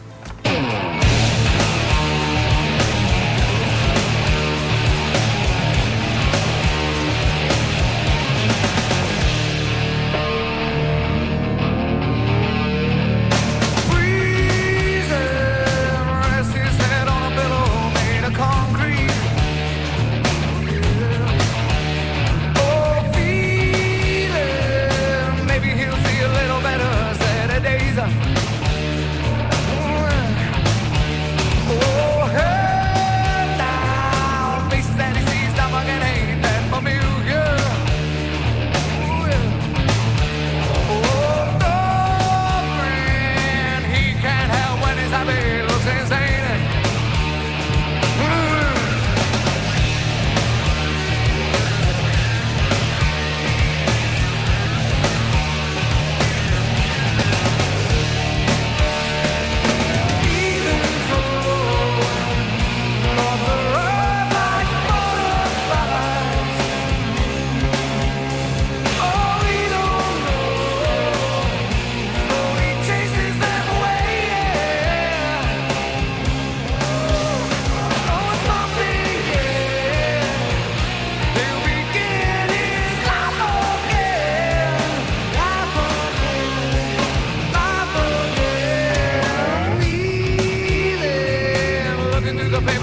Speaker 18: Rests his head on a pillow made of concrete. Oh, feeling maybe he'll see a little better Saturdays.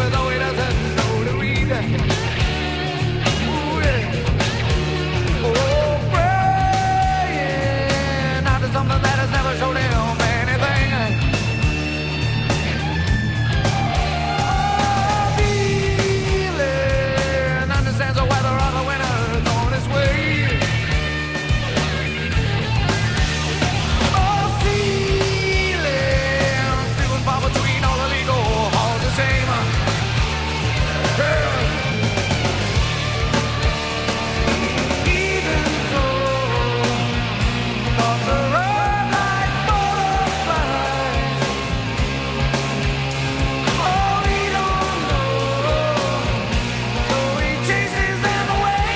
Speaker 18: though he doesn't know to read. Ooh, yeah. Oh, praying after something that has never shown him anything. Oh, feeling understands the weather of the winter's on its way. Between all the legal halls of shame. Yeah. Even though thoughts are run like butterflies, oh, he don't know, so he chases them away.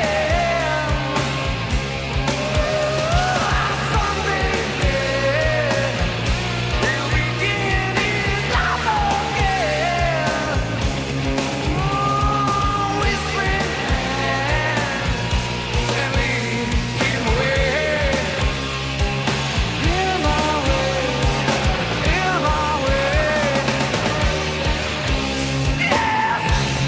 Speaker 18: Someday, yeah, he'll begin his life again. Oh, whispering hands and lead him away. In my way, in my way. Yeah.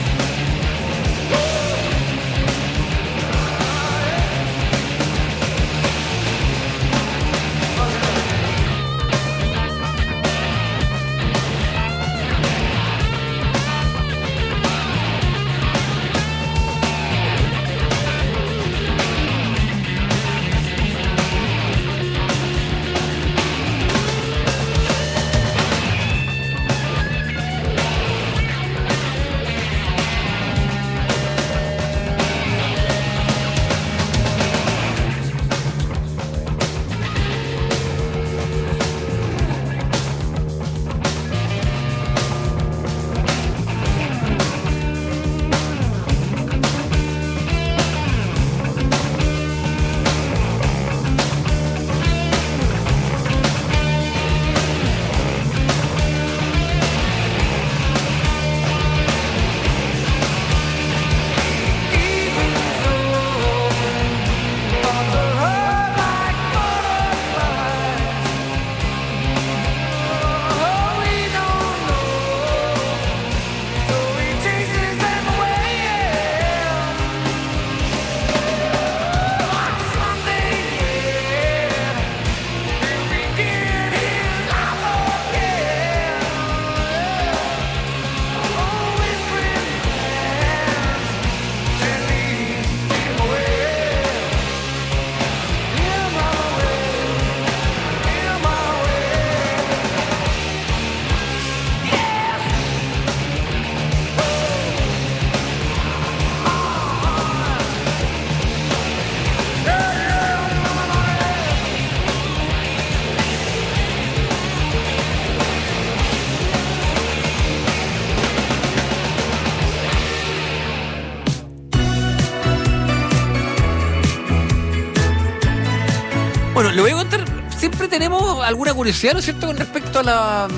Speaker 8: Bueno, le voy a contar, siempre tenemos alguna curiosidad, ¿no es cierto?, con respecto a la...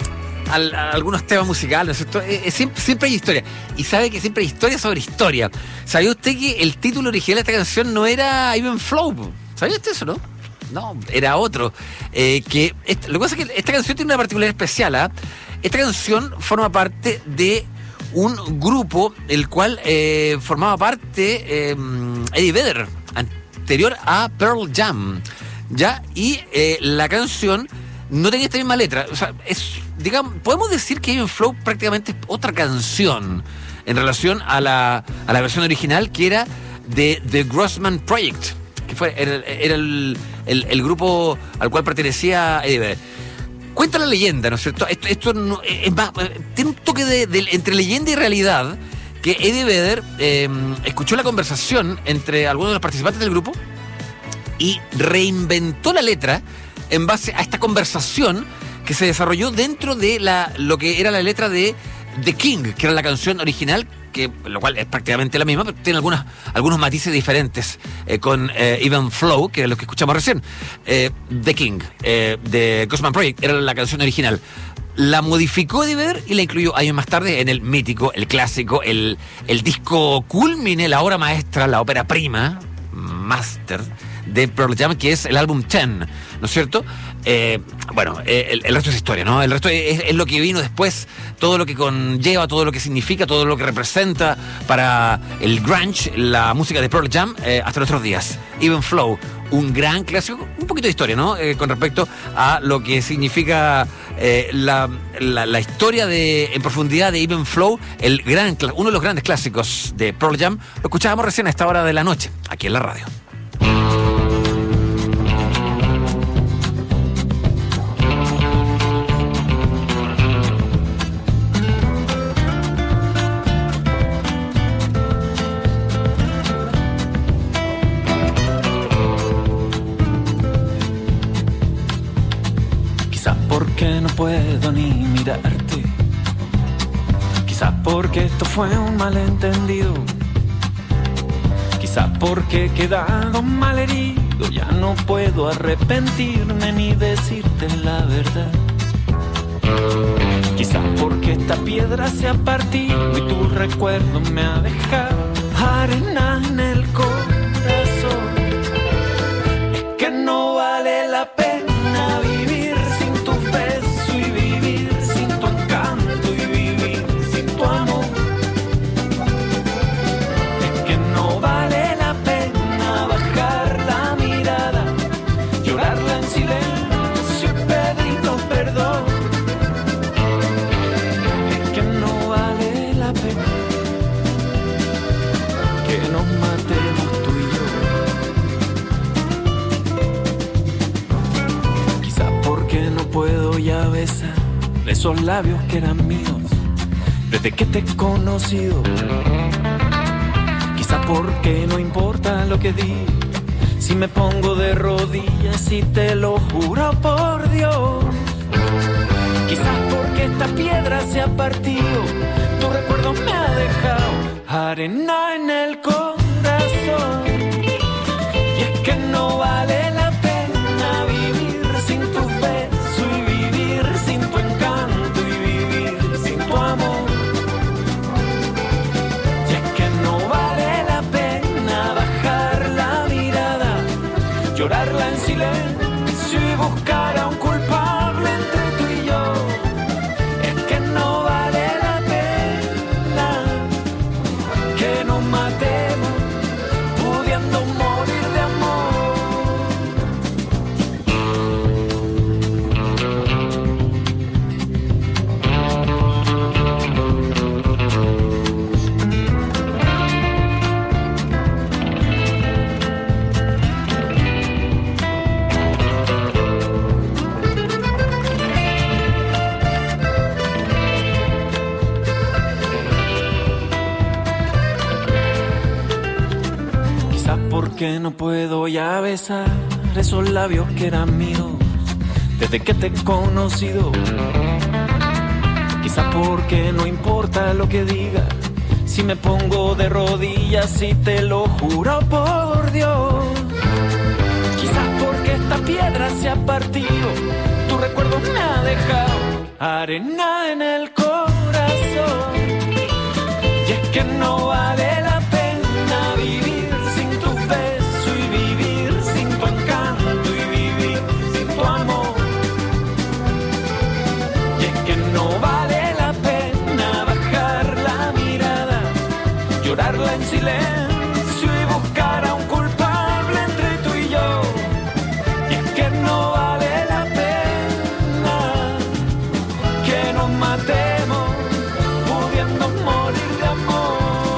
Speaker 8: A, a algunos temas musicales, ¿no es cierto? Eh, eh, siempre, siempre hay historia. Y sabe que siempre hay historia sobre historia. ¿Sabía usted que el título original de esta canción no era Even Flow? ¿Sabía usted eso, no? No, era otro. Eh, que esta, lo que pasa es que esta canción tiene una particularidad especial, ¿ah? Esta canción forma parte de un grupo el cual eh, formaba parte eh, Eddie Vedder, anterior a Pearl Jam, ¿ya? Y eh, la canción no tenía esta misma letra. O sea, es, digamos, podemos decir que Even Flow prácticamente es otra canción en relación a la, a la versión original, que era de The Grossman Project, que fue, era, era el, el, el grupo al cual pertenecía Eddie Vedder. Cuenta la leyenda, ¿no es cierto? Esto, esto no, es más, tiene un toque de, de, entre leyenda y realidad, que Eddie Vedder eh, escuchó la conversación entre algunos de los participantes del grupo y reinventó la letra en base a esta conversación que se desarrolló dentro de la, lo que era la letra de The King, que era la canción original, que lo cual es prácticamente la misma, pero tiene algunas, algunos matices diferentes eh, con eh, Even Flow, que es lo que escuchamos recién. Eh, The King, eh, de Grossman Project, era la canción original. La modificó Eddie Vedder y la incluyó años más tarde en el mítico, el clásico, el, el disco culmine, la obra maestra, la ópera prima, Master, de Pearl Jam, que es el álbum Ten, ¿no es cierto? Eh, bueno, eh, el, el resto es historia, ¿no? El resto es, es lo que vino después, todo lo que conlleva, todo lo que significa, todo lo que representa para el grunge, la música de Pearl Jam, eh, hasta nuestros días. Even Flow, un gran clásico, un poquito de historia, ¿no? Eh, con respecto a lo que significa eh, la, la, la historia de, en profundidad de Even Flow, el gran, uno de los grandes clásicos de Pearl Jam. Lo escuchábamos recién a esta hora de la noche, aquí en la radio.
Speaker 18: Porque no puedo ni mirarte, quizás porque esto fue un malentendido, quizás porque he quedado mal herido, ya no puedo arrepentirme ni decirte la verdad, quizás porque esta piedra se ha partido y tu recuerdo me ha dejado arena en el corazón. Es que no vale la pena esos labios que eran míos desde que te he conocido. Quizá porque no importa lo que diga, si me pongo de rodillas y te lo juro por Dios. Quizás porque esta piedra se ha partido, tu recuerdo me ha dejado arena en el corazón. Y es que no vale la pena vivir sin tu beso y vivir sin tu encanto y vivir sin tu amor. Y es que no vale la pena bajar la mirada, llorarla en silencio y buscar a un culpable entre tú y yo. Es que no vale la pena que nos matemos pudiendo morir de amor. Quizás porque no puedo ya besar esos labios que eran míos desde que te he conocido. Quizás porque no importa lo que diga, si me pongo de rodillas y te lo juro por Dios. Quizás porque esta piedra se ha partido, tu recuerdo me ha dejado arena en el corazón. Y es que no vale la pena vivir sin tu beso y vivir sin tu encanto y vivir sin tu amor. Y es que no vale la pena bajar la mirada, llorarla en silencio y buscar a un culpable entre tú y yo. Y es que no vale la pena que nos matemos pudiendo morir de amor.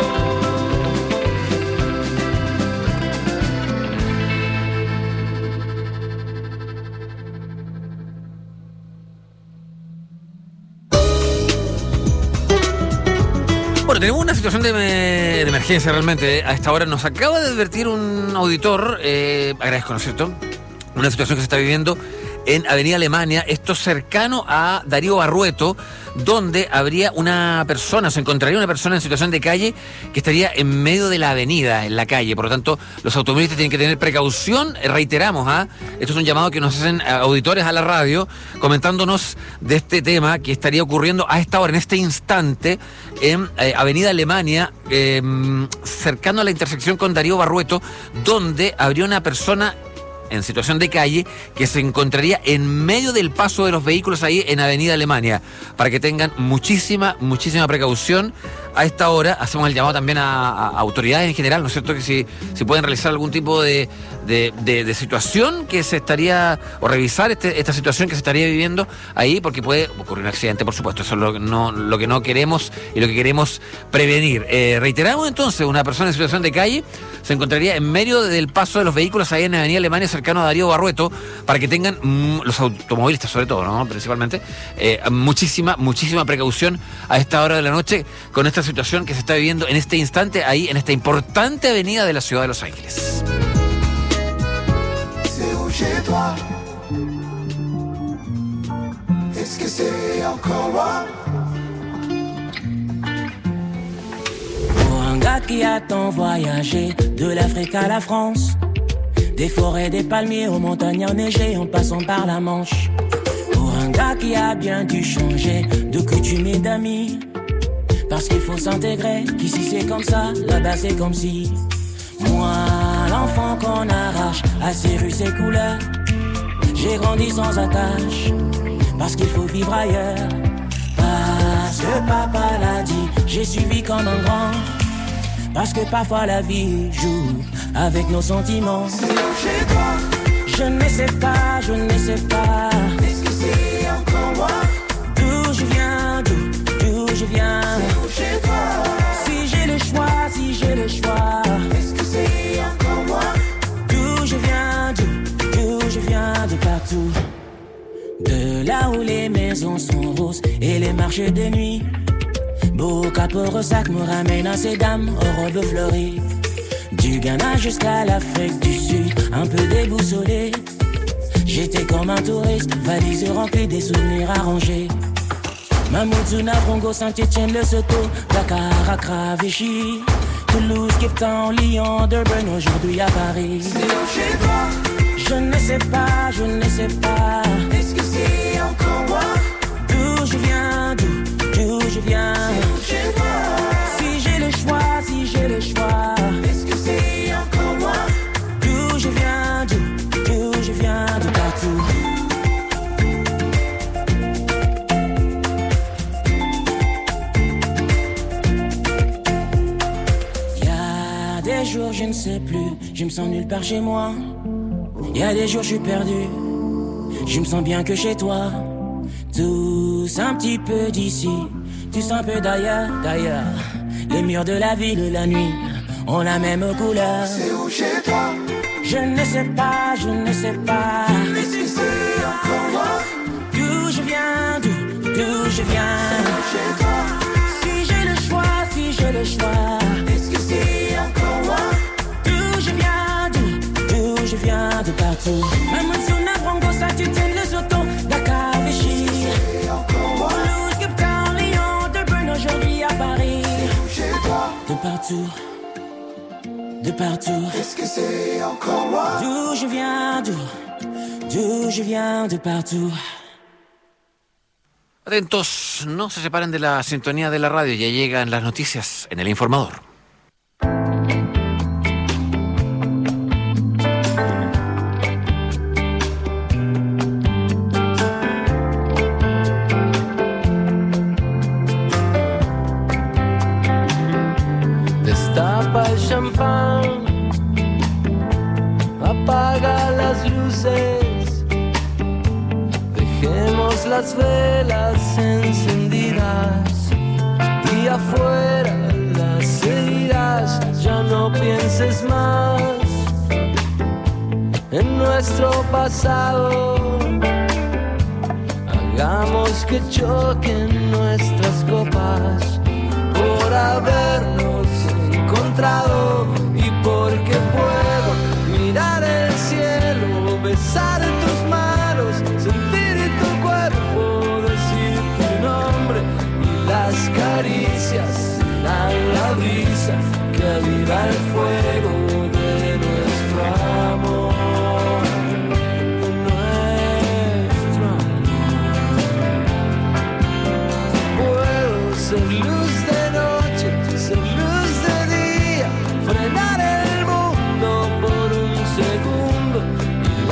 Speaker 8: Bueno, tenemos una situación de, de emergencia realmente. A esta hora nos acaba de advertir un auditor, eh, agradezco, ¿no es cierto? Una situación que se está viviendo en Avenida Alemania, esto cercano a Darío Barrueto, donde habría una persona, se encontraría una persona en situación de calle que estaría en medio de la avenida, en la calle. Por lo tanto, los automovilistas tienen que tener precaución. Reiteramos, ¿ah? Esto es un llamado que nos hacen auditores a la radio, comentándonos de este tema que estaría ocurriendo a esta hora, en este instante, en eh, Avenida Alemania, eh, cercano a la intersección con Darío Barrueto, donde habría una persona en situación de calle que se encontraría en medio del paso de los vehículos ahí en Avenida Alemania, para que tengan muchísima, muchísima precaución. A esta hora hacemos el llamado también a, a autoridades en general, ¿no es cierto?, que si, si pueden realizar algún tipo de, de, de, de situación que se estaría, o revisar este, esta situación que se estaría viviendo ahí, porque puede ocurrir un accidente, por supuesto. Eso es lo, no, lo que no queremos y lo que queremos prevenir. Eh, reiteramos entonces, una persona en situación de calle se encontraría en medio del paso de los vehículos ahí en Avenida Alemania, cercano a Darío Barrueto, para que tengan, mmm, los automovilistas sobre todo, ¿no?, principalmente, eh, muchísima, muchísima precaución a esta hora de la noche con esta situación que se está viviendo en este instante ahí en esta importante avenida de la ciudad de Los Ángeles.
Speaker 18: Pour un gars qui a tant voyagé de l'Afrique à la France, des forêts, des palmiers aux montagnes enneigées en passant par la Manche. Pour un gars qui a bien dû changer de coutume et d'amis, parce qu'il faut s'intégrer, qu'ici c'est comme ça, là-bas c'est comme si. Moi, l'enfant qu'on arrache à ses rues, ses couleurs, j'ai grandi sans attache, parce qu'il faut vivre ailleurs. Parce que papa l'a dit, j'ai suivi comme un grand. Parce que parfois la vie joue avec nos sentiments. Chez toi, je ne sais pas, je ne sais pas. Est-ce que c'est encore moi? D'où je viens, d'où, d'où je viens. Chez toi, si j'ai le choix, si j'ai le choix. Est-ce que c'est encore moi? D'où je viens, d'où, d'où je viens, de partout. De là où les maisons sont roses et les marchés de nuit. Beau capot sac me ramène à ces dames aux robes fleuries. Du Ghana jusqu'à l'Afrique du Sud, un peu déboussolé. J'étais comme un touriste, valise remplie des souvenirs arrangés. Mamoudzou, Frongo, Saint-Etienne, Lesotho, Dakar, Accra, Vichy, Toulouse, Cape Town, Lyon, Durban, aujourd'hui à Paris. C'est chez toi. Je ne sais pas, je ne sais pas. Est-ce que c'est encore moi? D'où je viens, d'où, d'où je viens. C'est chez toi. Si j'ai le choix, si j'ai le choix. Est-ce que c'est encore moi? D'où je viens, d'où, d'où je viens, de partout. Y'a des jours, je ne sais plus, je me sens nulle part chez moi. Y a des jours je suis perdu, je me sens bien que chez toi. Tous un petit peu d'ici, tous un peu d'ailleurs, d'ailleurs. Les murs de la ville, la nuit, ont la même couleur. C'est où chez toi? Je ne sais pas, je ne sais pas. Est-ce que c'est encore moi? D'où je viens, d'où, d'où je viens. C'est où chez toi? Si j'ai le choix, si j'ai le choix. Est-ce que c'est encore moi? D'où je viens, d'où, d'où je viens, de partout. Mamoudzou, Frongo, Saint-Etienne, Lesotho, Dakar, Vichy, Toulouse, Cape Town, Lyon, Durban, aujourd'hui à Paris. Chez toi. De partout, de partout. Est-ce que c'est encore moi? D'où je viens, d'où, d'où je viens, de partout.
Speaker 8: Atentos, no se separen de la sintonía de la radio, ya llegan las noticias en El Informador.
Speaker 18: Destapa el champán, apaga las luces, dejemos las velas encendidas y afuera las seguirás. Ya no pienses más en nuestro pasado, hagamos que choquen nuestras copas por habernos encontrado y porque puedo mirar el cielo, besar tus manos, sentir tu cuerpo, decir tu nombre y las caricias dan la brisa que aviva el fuego de nuestro amor, de nuestro amor. Puedo ser luz de noche, ser luz de día, frenar el mundo por un segundo y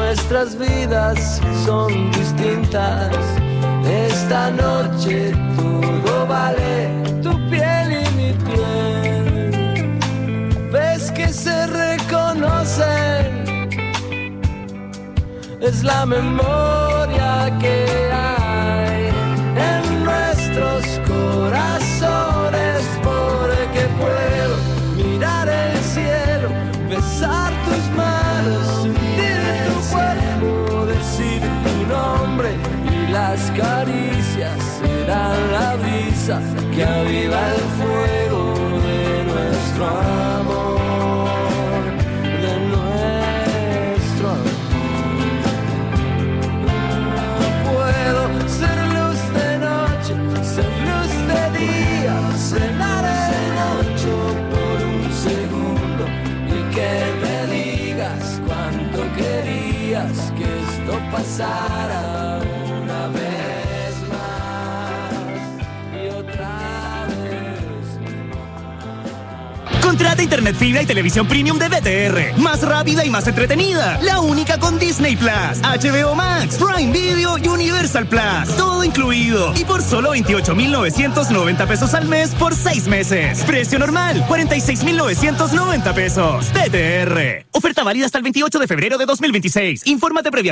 Speaker 18: nuestras vidas son distintas. Esta noche todo vale, tu piel y mi piel. Ves que se reconocen, es la memoria que hay en nuestros corazones, porque puedo mirar el cielo, besar tus manos, sentir tu cuerpo, decir tu nombre, y las caricias serán la brisa que aviva el fuego de nuestro amor, de nuestro amor. Puedo ser luz de noche, ser luz de día, cenar en ocho por un segundo, y que me digas cuánto querías que esto pasara una vez más y otra vez más.
Speaker 12: Contrata internet fibra y televisión premium de B T R. Más rápida y más entretenida. La única con Disney Plus, H B O Max, Prime Video y Universal Plus. Todo incluido. Y por solo veintiocho mil novecientos noventa pesos al mes por seis meses. Precio normal, cuarenta y seis mil novecientos noventa pesos. B T R. Oferta válida hasta el veintiocho de febrero de dos mil veintiséis. Infórmate previa.